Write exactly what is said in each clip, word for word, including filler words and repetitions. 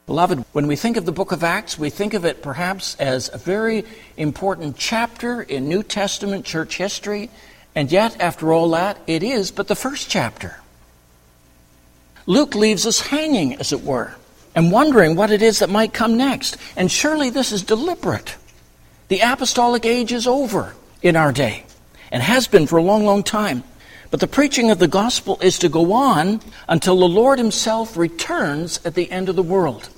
Beloved, when we think of the book of Acts, we think of it perhaps as a very important chapter in New Testament church history, and yet, after all that, it is but the first chapter. Luke leaves us hanging, as it were, and wondering what it is that might come next. And surely this is deliberate. The apostolic age is over in our day, and has been for a long, long time. But the preaching of the gospel is to go on until the Lord himself returns at the end of the world.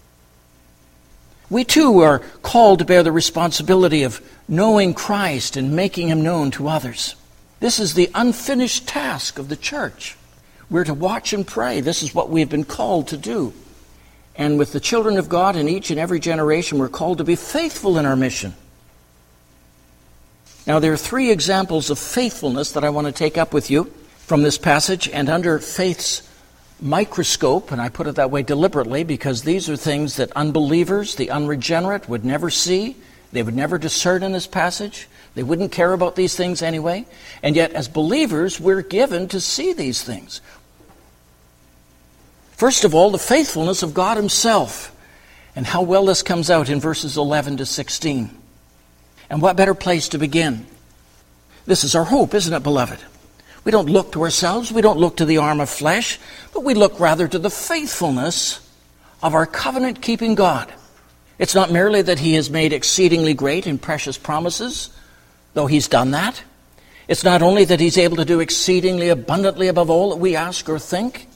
We too are called to bear the responsibility of knowing Christ and making him known to others. This is the unfinished task of the church. We're to watch and pray. This is what we have been called to do. And with the children of God in each and every generation, we're called to be faithful in our mission. Now, there are three examples of faithfulness that I want to take up with you from this passage, and under faith's microscope, and I put it that way deliberately because these are things that unbelievers, the unregenerate, would never see. They would never discern in this passage. They wouldn't care about these things anyway. And yet, as believers, we're given to see these things. First of all, the faithfulness of God himself, and how well this comes out in verses eleven to sixteen. And what better place to begin? This is our hope, isn't it, beloved? We don't look to ourselves, we don't look to the arm of flesh, but we look rather to the faithfulness of our covenant-keeping God. It's not merely that he has made exceedingly great and precious promises, though he's done that. It's not only that he's able to do exceedingly abundantly above all that we ask or think.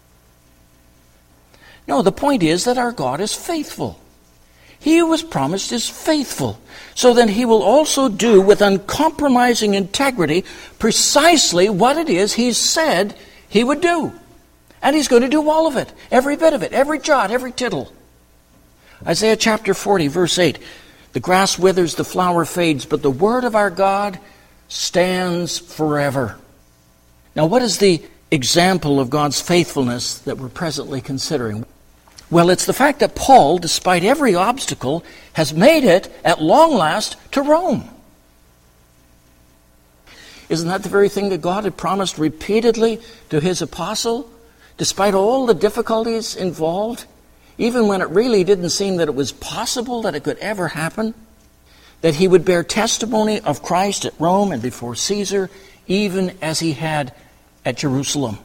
No, the point is that our God is faithful. He who was promised is faithful. So then he will also do with uncompromising integrity precisely what it is he said he would do. And he's going to do all of it, every bit of it, every jot, every tittle. Isaiah chapter forty, verse eight. The grass withers, the flower fades, but the word of our God stands forever. Now, what is the example of God's faithfulness that we're presently considering? Well, it's the fact that Paul, despite every obstacle, has made it, at long last, to Rome. Isn't that the very thing that God had promised repeatedly to his apostle? Despite all the difficulties involved, even when it really didn't seem that it was possible that it could ever happen, that he would bear testimony of Christ at Rome and before Caesar, even as he had at Jerusalem.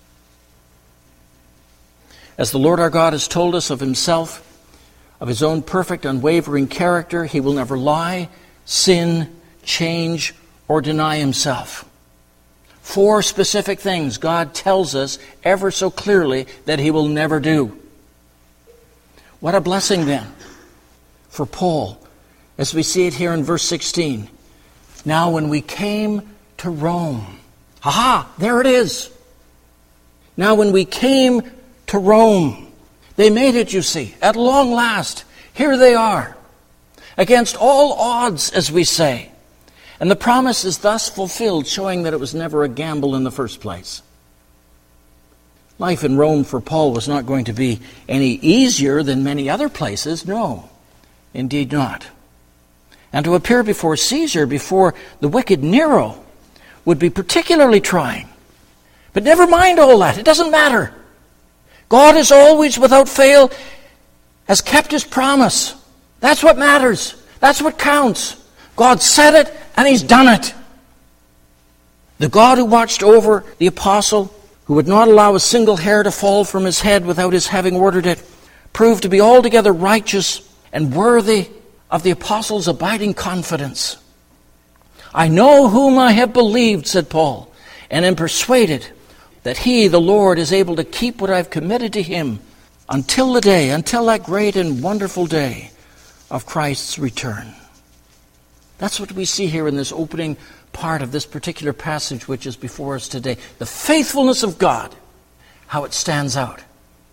As the Lord our God has told us of himself, of his own perfect, unwavering character, he will never lie, sin, change, or deny himself. Four specific things God tells us ever so clearly that he will never do. What a blessing then for Paul, as we see it here in verse sixteen. Now when we came to Rome, aha, there it is. Now when we came to Rome. They made it, you see, at long last. Here they are, against all odds, as we say. And the promise is thus fulfilled, showing that it was never a gamble in the first place. Life in Rome for Paul was not going to be any easier than many other places. No, indeed not. And to appear before Caesar, before the wicked Nero, would be particularly trying. But never mind all that. It doesn't matter. God is always, without fail, has kept his promise. That's what matters. That's what counts. God said it, and he's done it. The God who watched over the apostle, who would not allow a single hair to fall from his head without his having ordered it, proved to be altogether righteous and worthy of the apostle's abiding confidence. I know whom I have believed, said Paul, and am persuaded that he, the Lord, is able to keep what I've committed to him until the day, until that great and wonderful day of Christ's return. That's what we see here in this opening part of this particular passage which is before us today. The faithfulness of God, how it stands out,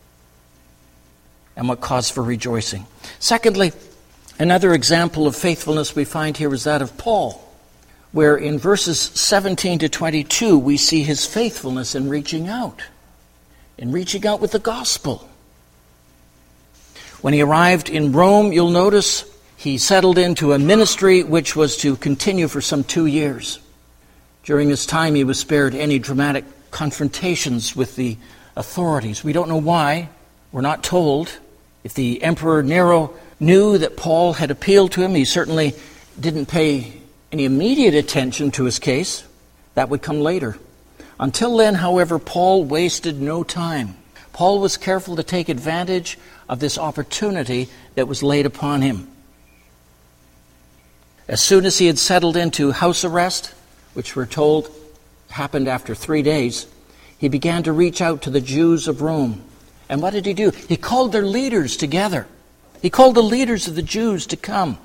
and what cause for rejoicing. Secondly, another example of faithfulness we find here is that of Paul, where in verses seventeen to twenty-two we see his faithfulness in reaching out, in reaching out with the gospel. When he arrived in Rome, you'll notice he settled into a ministry which was to continue for some two years. During this time he was spared any dramatic confrontations with the authorities. We don't know why. We're not told. If the Emperor Nero knew that Paul had appealed to him, he certainly didn't pay any immediate attention to his case. That would come later. Until then, however, Paul wasted no time. Paul was careful to take advantage of this opportunity that was laid upon him. As soon as he had settled into house arrest, which we're told happened after three days, he began to reach out to the Jews of Rome. And what did he do? He called their leaders together. He called the leaders of the Jews to come.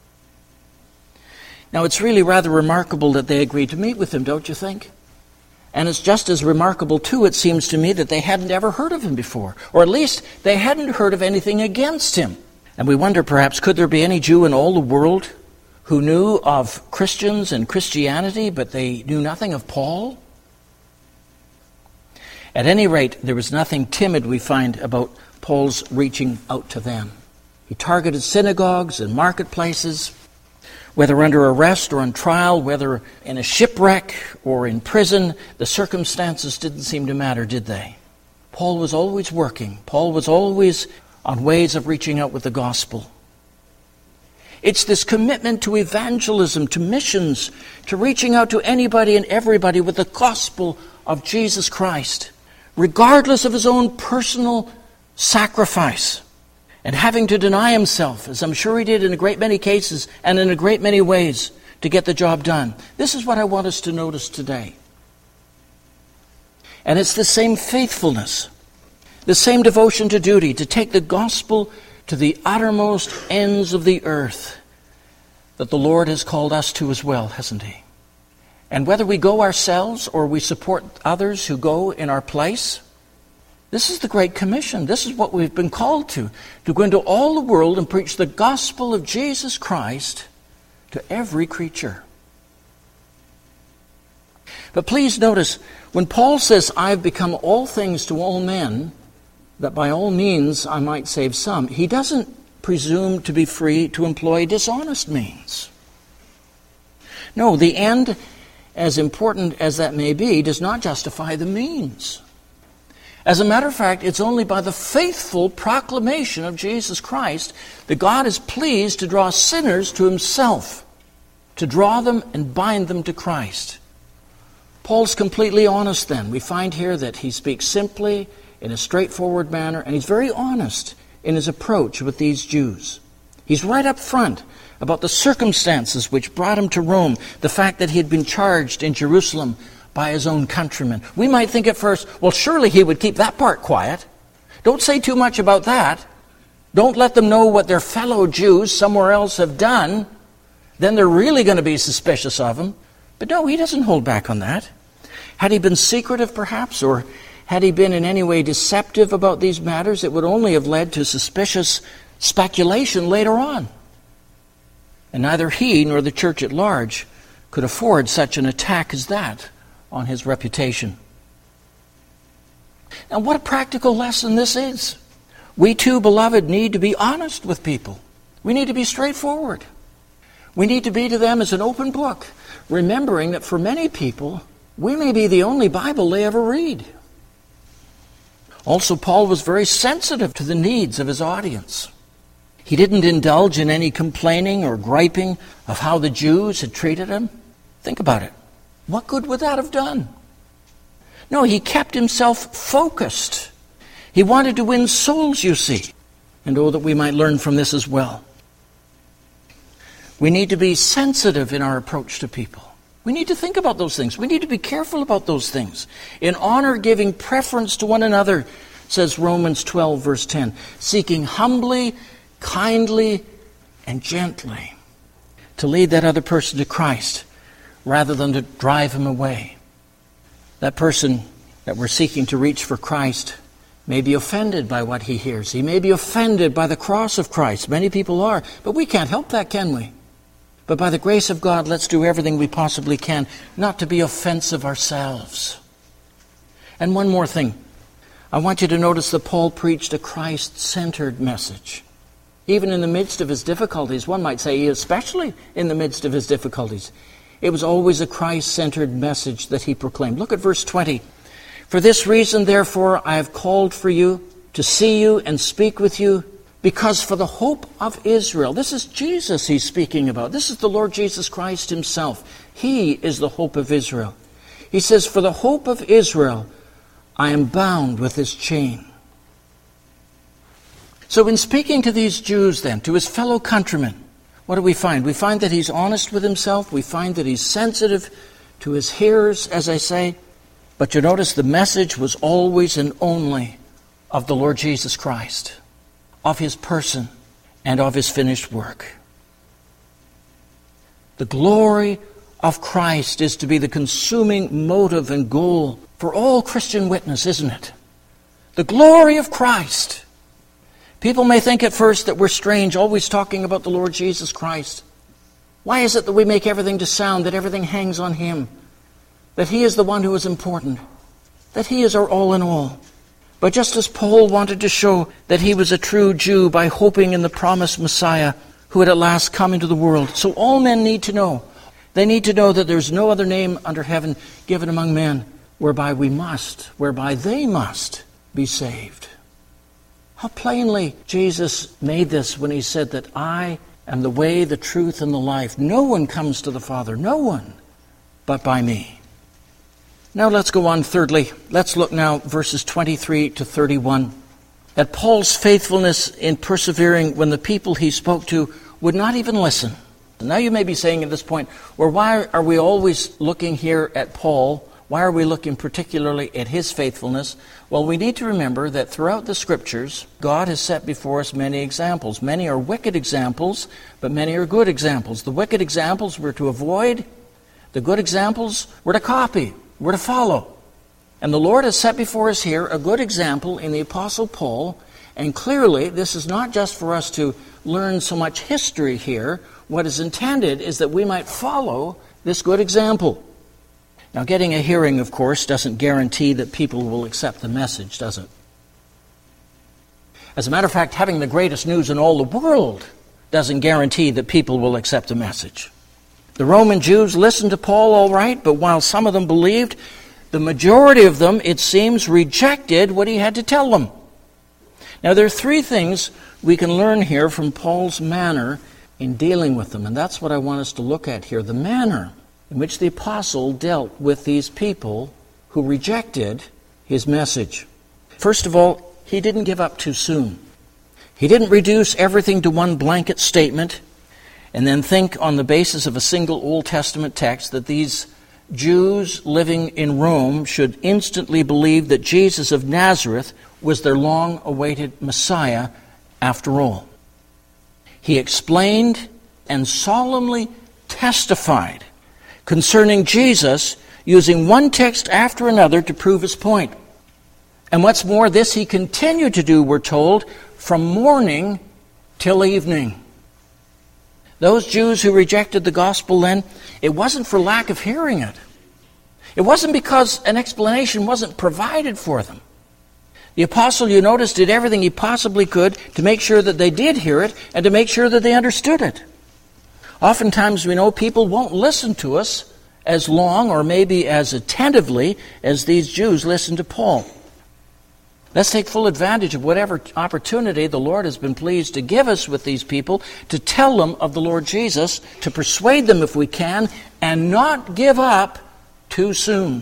Now, it's really rather remarkable that they agreed to meet with him, don't you think? And it's just as remarkable, too, it seems to me, that they hadn't ever heard of him before. Or at least they hadn't heard of anything against him. And we wonder, perhaps, could there be any Jew in all the world who knew of Christians and Christianity, but they knew nothing of Paul? At any rate, there was nothing timid, we find, about Paul's reaching out to them. He targeted synagogues and marketplaces, whether under arrest or on trial, whether in a shipwreck or in prison. The circumstances didn't seem to matter, did they? Paul was always working. Paul was always on ways of reaching out with the gospel. It's this commitment to evangelism, to missions, to reaching out to anybody and everybody with the gospel of Jesus Christ, regardless of his own personal sacrifice, and having to deny himself, as I'm sure he did in a great many cases and in a great many ways, to get the job done. This is what I want us to notice today. And it's the same faithfulness, the same devotion to duty, to take the gospel to the uttermost ends of the earth, that the Lord has called us to as well, hasn't he? And whether we go ourselves or we support others who go in our place, this is the Great Commission. This is what we've been called to, to go into all the world and preach the gospel of Jesus Christ to every creature. But please notice, when Paul says, I've become all things to all men, that by all means I might save some, he doesn't presume to be free to employ dishonest means. No, the end, as important as that may be, does not justify the means. As a matter of fact, it's only by the faithful proclamation of Jesus Christ that God is pleased to draw sinners to himself, to draw them and bind them to Christ. Paul's completely honest then. We find here that he speaks simply, in a straightforward manner, and he's very honest in his approach with these Jews. He's right up front about the circumstances which brought him to Rome, the fact that he had been charged in Jerusalem by his own countrymen. We might think at first, well, surely he would keep that part quiet. Don't say too much about that. Don't let them know what their fellow Jews somewhere else have done. Then they're really going to be suspicious of him. But no, he doesn't hold back on that. Had he been secretive, perhaps, or had he been in any way deceptive about these matters, it would only have led to suspicious speculation later on. And neither he nor the church at large could afford such an attack as that on his reputation. Now, what a practical lesson this is. We too, beloved, need to be honest with people. We need to be straightforward. We need to be to them as an open book, remembering that for many people, we may be the only Bible they ever read. Also, Paul was very sensitive to the needs of his audience. He didn't indulge in any complaining or griping of how the Jews had treated him. Think about it. What good would that have done? No, he kept himself focused. He wanted to win souls, you see. And oh, that we might learn from this as well. We need to be sensitive in our approach to people. We need to think about those things. We need to be careful about those things. In honor, giving preference to one another, says Romans twelve, verse ten, seeking humbly, kindly, and gently to lead that other person to Christ rather than to drive him away. That person that we're seeking to reach for Christ may be offended by what he hears. He may be offended by the cross of Christ. Many people are, but we can't help that, can we? But by the grace of God, let's do everything we possibly can not to be offensive ourselves. And one more thing. I want you to notice that Paul preached a Christ-centered message. Even in the midst of his difficulties, one might say especially in the midst of his difficulties, it was always a Christ-centered message that he proclaimed. Look at verse twenty. For this reason, therefore, I have called for you to see you and speak with you, Because for the hope of Israel, this is Jesus he's speaking about. This is the Lord Jesus Christ himself. He is the hope of Israel. He says, for the hope of Israel, I am bound with this chain. So in speaking to these Jews then, to his fellow countrymen, what do we find? We find that he's honest with himself. We find that he's sensitive to his hearers, as I say. But you notice the message was always and only of the Lord Jesus Christ, of his person, and of his finished work. The glory of Christ is to be the consuming motive and goal for all Christian witness, isn't it? The glory of Christ. People may think at first that we're strange, always talking about the Lord Jesus Christ. Why is it that we make everything to sound, that everything hangs on him? That he is the one who is important, that he is our all in all. But just as Paul wanted to show that he was a true Jew by hoping in the promised Messiah who had at last come into the world, so all men need to know. They need to know that there's no other name under heaven given among men whereby we must, whereby they must be saved. How plainly Jesus made this when he said that I am the way, the truth, and the life. No one comes to the Father, no one, but by me. Now let's go on thirdly. Let's look now verses twenty-three to thirty-one. At Paul's faithfulness in persevering when the people he spoke to would not even listen. Now you may be saying at this point, well, why are we always looking here at Paul? Why are we looking particularly at his faithfulness? Well, we need to remember that throughout the Scriptures, God has set before us many examples. Many are wicked examples, but many are good examples. The wicked examples we're to avoid. The good examples we're to copy. We're to follow. And the Lord has set before us here a good example in the Apostle Paul. And clearly, this is not just for us to learn so much history here. What is intended is that we might follow this good example. Now, getting a hearing, of course, doesn't guarantee that people will accept the message, does it? As a matter of fact, having the greatest news in all the world doesn't guarantee that people will accept the message. The Roman Jews listened to Paul all right, but while some of them believed, the majority of them, it seems, rejected what he had to tell them. Now, there are three things we can learn here from Paul's manner in dealing with them, and that's what I want us to look at here, the manner in which the apostle dealt with these people who rejected his message. First of all, he didn't give up too soon. He didn't reduce everything to one blanket statement and then think on the basis of a single Old Testament text that these Jews living in Rome should instantly believe that Jesus of Nazareth was their long-awaited Messiah after all. He explained and solemnly testified concerning Jesus, using one text after another to prove his point. And what's more, this he continued to do, we're told, from morning till evening. Those Jews who rejected the gospel then, it wasn't for lack of hearing it. It wasn't because an explanation wasn't provided for them. The apostle, you notice, did everything he possibly could to make sure that they did hear it and to make sure that they understood it. Oftentimes we know people won't listen to us as long or maybe as attentively as these Jews listened to Paul. Let's take full advantage of whatever opportunity the Lord has been pleased to give us with these people to tell them of the Lord Jesus, to persuade them if we can, and not give up too soon.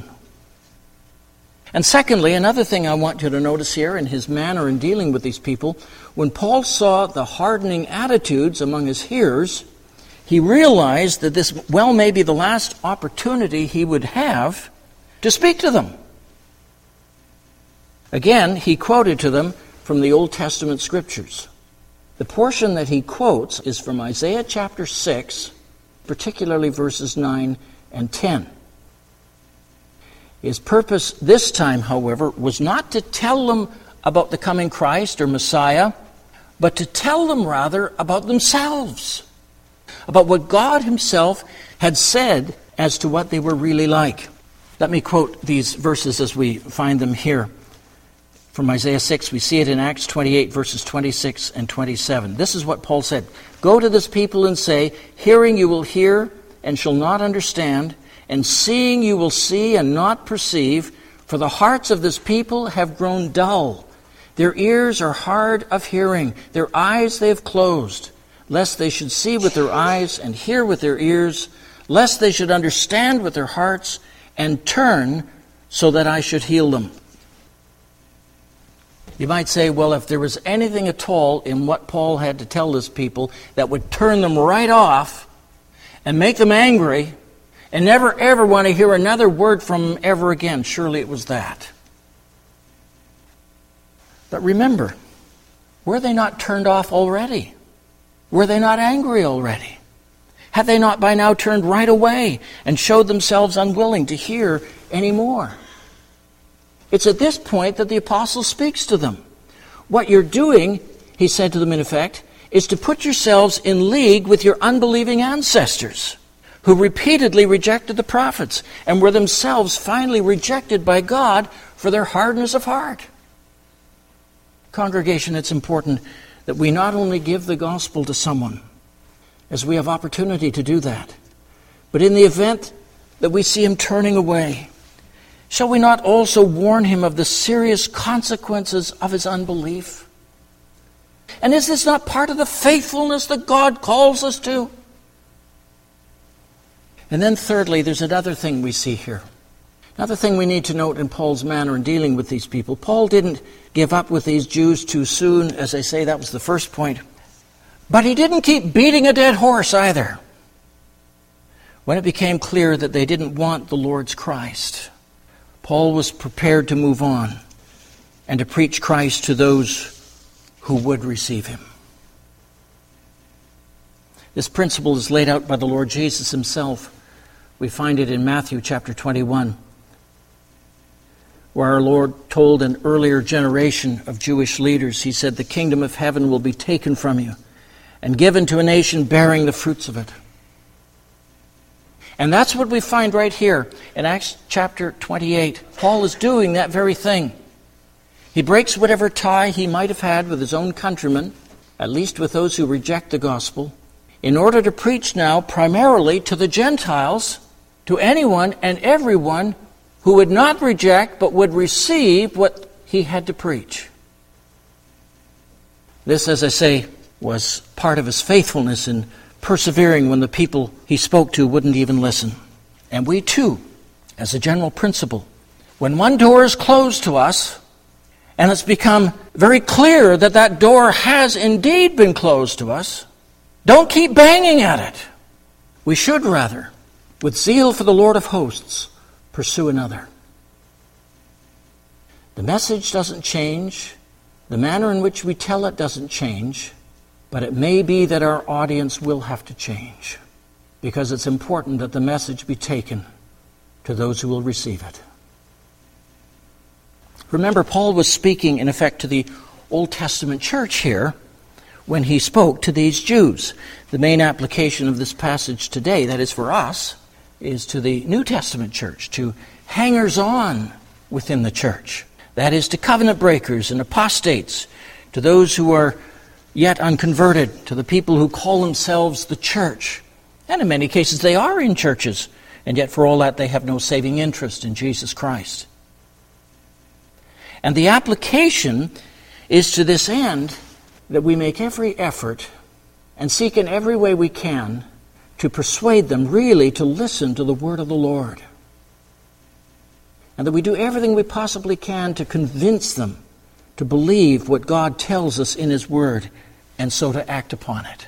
And secondly, another thing I want you to notice here in his manner in dealing with these people, when Paul saw the hardening attitudes among his hearers, he realized that this well may be the last opportunity he would have to speak to them. Again, he quoted to them from the Old Testament Scriptures. The portion that he quotes is from Isaiah chapter six, particularly verses nine and ten. His purpose this time, however, was not to tell them about the coming Christ or Messiah, but to tell them rather about themselves, about what God himself had said as to what they were really like. Let me quote these verses as we find them here. From Isaiah six, we see it in Acts twenty-eight, verses twenty-six and twenty-seven. This is what Paul said. Go to this people and say, hearing you will hear and shall not understand, and seeing you will see and not perceive, for the hearts of this people have grown dull. Their ears are hard of hearing. Their eyes they have closed, lest they should see with their eyes and hear with their ears, lest they should understand with their hearts and turn so that I should heal them. You might say, well, if there was anything at all in what Paul had to tell his people that would turn them right off and make them angry and never ever want to hear another word from him ever again, surely it was that. But remember, were they not turned off already? Were they not angry already? Had they not by now turned right away and showed themselves unwilling to hear any more? It's at this point that the apostle speaks to them. What you're doing, he said to them in effect, is to put yourselves in league with your unbelieving ancestors, who repeatedly rejected the prophets and were themselves finally rejected by God for their hardness of heart. Congregation, it's important that we not only give the gospel to someone, as we have opportunity to do that, but in the event that we see him turning away, shall we not also warn him of the serious consequences of his unbelief? And is this not part of the faithfulness that God calls us to? And then thirdly, there's another thing we see here. Another thing we need to note in Paul's manner in dealing with these people. Paul didn't give up with these Jews too soon. As I say, that was the first point. But he didn't keep beating a dead horse either. When it became clear that they didn't want the Lord's Christ, Paul was prepared to move on and to preach Christ to those who would receive him. This principle is laid out by the Lord Jesus himself. We find it in Matthew chapter twenty-one, where our Lord told an earlier generation of Jewish leaders, he said, "The kingdom of heaven will be taken from you and given to a nation bearing the fruits of it." And that's what we find right here in Acts chapter twenty-eight. Paul is doing that very thing. He breaks whatever tie he might have had with his own countrymen, at least with those who reject the gospel, in order to preach now primarily to the Gentiles, to anyone and everyone who would not reject but would receive what he had to preach. This, as I say, was part of his faithfulness in persevering when the people he spoke to wouldn't even listen. And we too, as a general principle, when one door is closed to us, and it's become very clear that that door has indeed been closed to us, don't keep banging at it. We should rather, with zeal for the Lord of hosts, pursue another. The message doesn't change. The manner in which we tell it doesn't change. But it may be that our audience will have to change, because it's important that the message be taken to those who will receive it. Remember, Paul was speaking, in effect, to the Old Testament church here when he spoke to these Jews. The main application of this passage today, that is for us, is to the New Testament church, to hangers-on within the church. That is, to covenant breakers and apostates, to those who are yet unconverted, to the people who call themselves the church. And in many cases they are in churches, and yet for all that they have no saving interest in Jesus Christ. And the application is to this end that we make every effort and seek in every way we can to persuade them really to listen to the word of the Lord. And that we do everything we possibly can to convince them to believe what God tells us in His Word, and so to act upon it. Do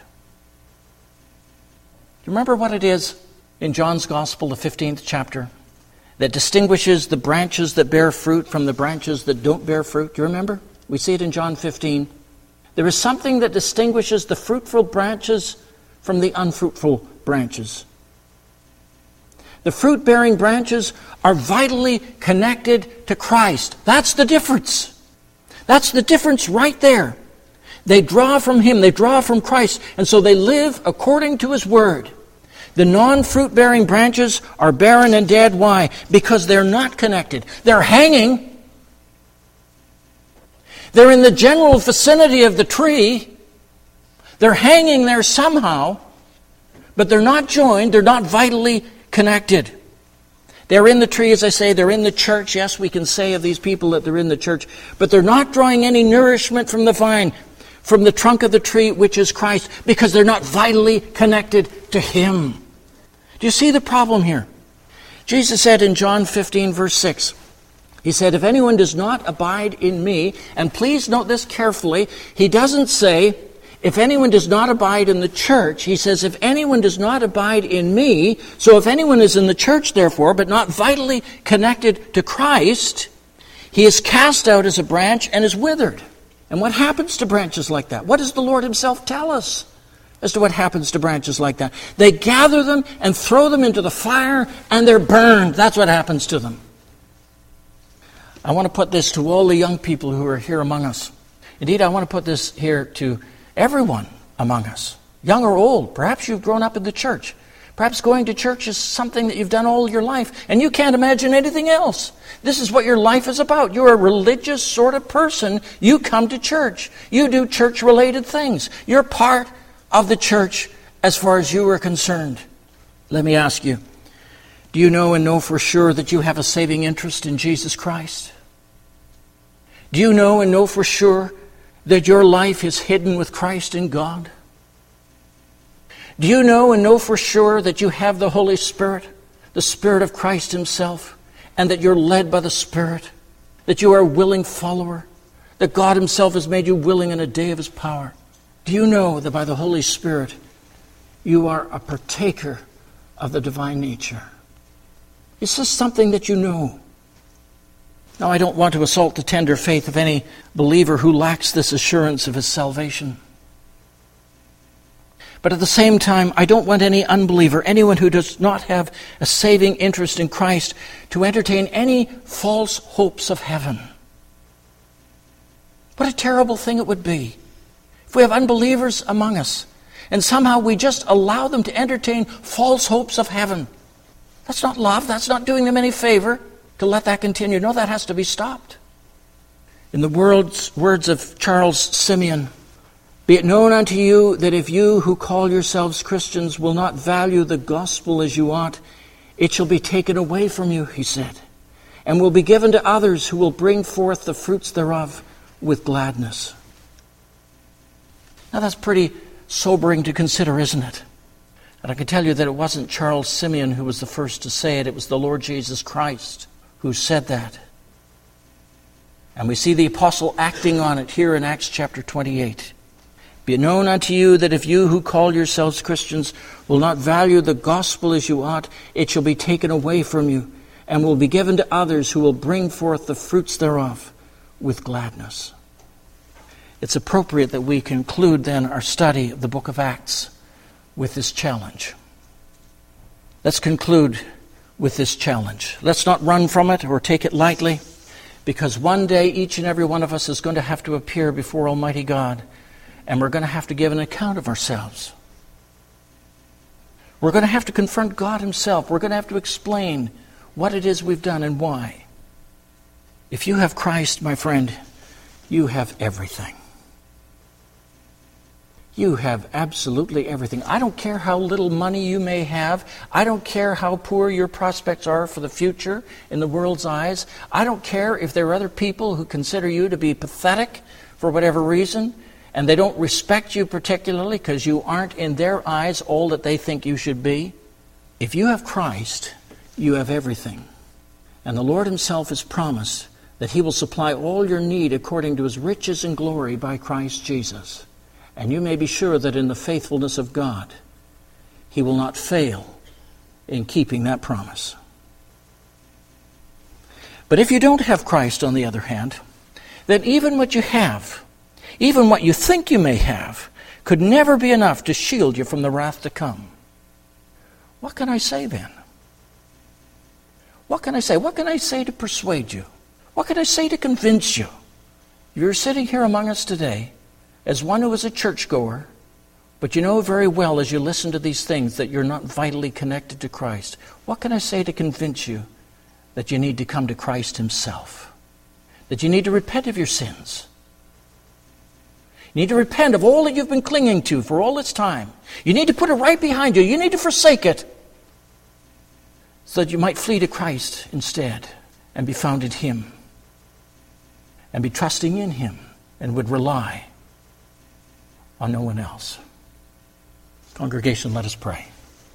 you remember what it is in John's Gospel, the fifteenth chapter, that distinguishes the branches that bear fruit from the branches that don't bear fruit? Do you remember? We see it in John fifteen. There is something that distinguishes the fruitful branches from the unfruitful branches. The fruit-bearing branches are vitally connected to Christ. That's the difference. That's the difference right there. They draw from Him, they draw from Christ, and so they live according to His Word. The non-fruit-bearing branches are barren and dead. Why? Because they're not connected. They're hanging. They're in the general vicinity of the tree. They're hanging there somehow, but they're not joined, they're not vitally connected. They're in the tree, as I say, they're in the church. Yes, we can say of these people that they're in the church, but they're not drawing any nourishment from the vine, from the trunk of the tree, which is Christ, because they're not vitally connected to Him. Do you see the problem here? Jesus said in John fifteen, verse six, He said, if anyone does not abide in me, and please note this carefully, He doesn't say, if anyone does not abide in the church. He says, if anyone does not abide in me, so if anyone is in the church, therefore, but not vitally connected to Christ, he is cast out as a branch and is withered. And what happens to branches like that? What does the Lord Himself tell us as to what happens to branches like that? They gather them and throw them into the fire, and they're burned. That's what happens to them. I want to put this to all the young people who are here among us. Indeed, I want to put this here to everyone among us, young or old. Perhaps you've grown up in the church. Perhaps going to church is something that you've done all your life, and you can't imagine anything else. This is what your life is about. You're a religious sort of person. You come to church. You do church-related things. You're part of the church as far as you are concerned. Let me ask you, do you know and know for sure that you have a saving interest in Jesus Christ? Do you know and know for sure that your life is hidden with Christ in God? Do you know and know for sure that you have the Holy Spirit, the Spirit of Christ Himself, and that you're led by the Spirit, that you are a willing follower, that God Himself has made you willing in a day of His power? Do you know that by the Holy Spirit you are a partaker of the divine nature? Is this something that you know? Now, I don't want to assault the tender faith of any believer who lacks this assurance of his salvation. But at the same time, I don't want any unbeliever, anyone who does not have a saving interest in Christ, to entertain any false hopes of heaven. What a terrible thing it would be if we have unbelievers among us and somehow we just allow them to entertain false hopes of heaven. That's not love. That's not doing them any favor to let that continue. No, that has to be stopped. In the words, words of Charles Simeon, be it known unto you that if you who call yourselves Christians will not value the gospel as you ought, it shall be taken away from you, he said, and will be given to others who will bring forth the fruits thereof with gladness. Now that's pretty sobering to consider, isn't it? And I can tell you that it wasn't Charles Simeon who was the first to say it. It was the Lord Jesus Christ who said that. And we see the apostle acting on it here in Acts chapter twenty-eight. Be it known unto you that if you who call yourselves Christians will not value the gospel as you ought, it shall be taken away from you, and will be given to others who will bring forth the fruits thereof with gladness. It's appropriate that we conclude then our study of the book of Acts with this challenge. Let's conclude with this challenge. Let's not run from it or take it lightly, because one day each and every one of us is going to have to appear before Almighty God, and we're going to have to give an account of ourselves. We're going to have to confront God Himself. We're going to have to explain what it is we've done and why. If you have Christ, my friend, you have everything. You have absolutely everything. I don't care how little money you may have. I don't care how poor your prospects are for the future in the world's eyes. I don't care if there are other people who consider you to be pathetic for whatever reason, and they don't respect you particularly because you aren't in their eyes all that they think you should be. If you have Christ, you have everything. And the Lord Himself has promised that He will supply all your need according to His riches and glory by Christ Jesus. And you may be sure that in the faithfulness of God, He will not fail in keeping that promise. But if you don't have Christ, on the other hand, then even what you have, even what you think you may have, could never be enough to shield you from the wrath to come. What can I say then? What can I say? What can I say to persuade you? What can I say to convince you? You're sitting here among us today as one who is a churchgoer, but you know very well as you listen to these things that you're not vitally connected to Christ. What can I say to convince you that you need to come to Christ Himself? That you need to repent of your sins? You need to repent of all that you've been clinging to for all this time. You need to put it right behind you. You need to forsake it. so that you might flee to Christ instead and be found in Him and be trusting in Him and would rely on no one else. Congregation, let us pray.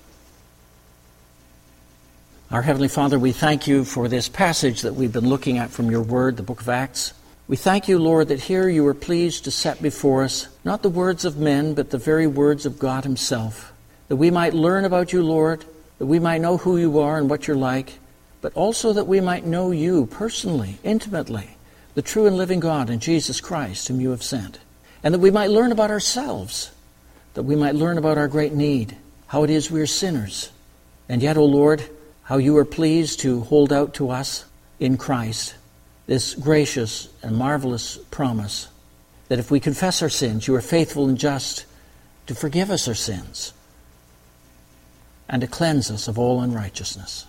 Our Heavenly Father, we thank you for this passage that we've been looking at from your word, the book of Acts. We thank you, Lord, that here you are pleased to set before us not the words of men, but the very words of God Himself, that we might learn about you, Lord, that we might know who you are and what you're like, but also that we might know you personally, intimately, the true and living God and Jesus Christ whom you have sent, and that we might learn about ourselves, that we might learn about our great need, how it is we are sinners, and yet, O Lord, how you are pleased to hold out to us in Christ this gracious and marvelous promise that if we confess our sins, you are faithful and just to forgive us our sins and to cleanse us of all unrighteousness.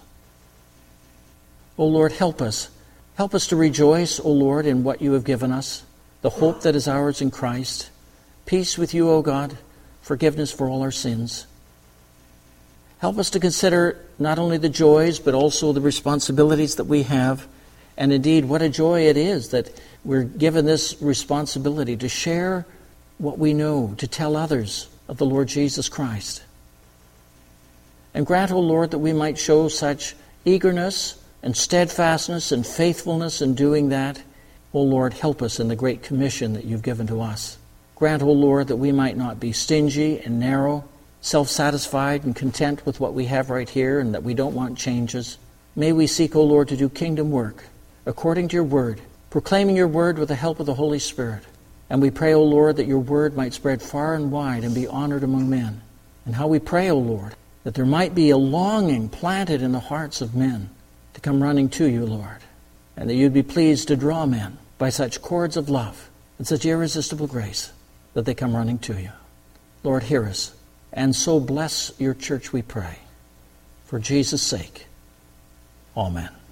O Lord, help us. Help us to rejoice, O Lord, in what you have given us, the hope that is ours in Christ, peace with you, O God, forgiveness for all our sins. Help us to consider not only the joys, but also the responsibilities that we have. And indeed, what a joy it is that we're given this responsibility to share what we know, to tell others of the Lord Jesus Christ. And grant, O Lord, that we might show such eagerness and steadfastness and faithfulness in doing that. O Lord, help us in the great commission that you've given to us. Grant, O Lord, that we might not be stingy and narrow, self-satisfied and content with what we have right here, and that we don't want changes. May we seek, O Lord, to do kingdom work according to your word, proclaiming your word with the help of the Holy Spirit. And we pray, O Lord, that your word might spread far and wide and be honored among men. And how we pray, O Lord, that there might be a longing planted in the hearts of men to come running to you, Lord, and that you'd be pleased to draw men by such cords of love and such irresistible grace that they come running to you. Lord, hear us, and so bless your church, we pray. For Jesus' sake, amen.